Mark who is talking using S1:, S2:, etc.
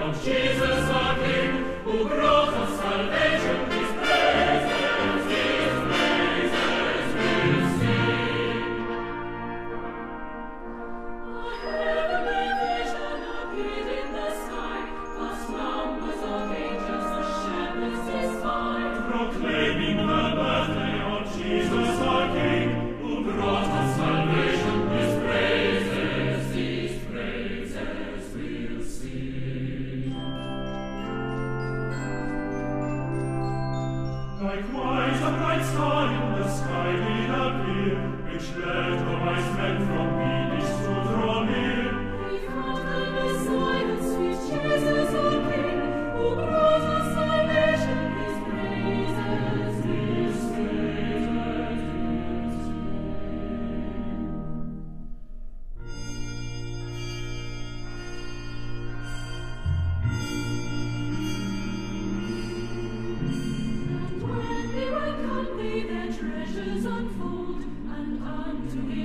S1: Likewise a bright star in the sky did appear, which led the wise men from East to draw near.
S2: Behold the Messiah, sweet Jesus our King, who brought us salvation, His praises we sing. And when they were come, they their treasures unfold, and unto Him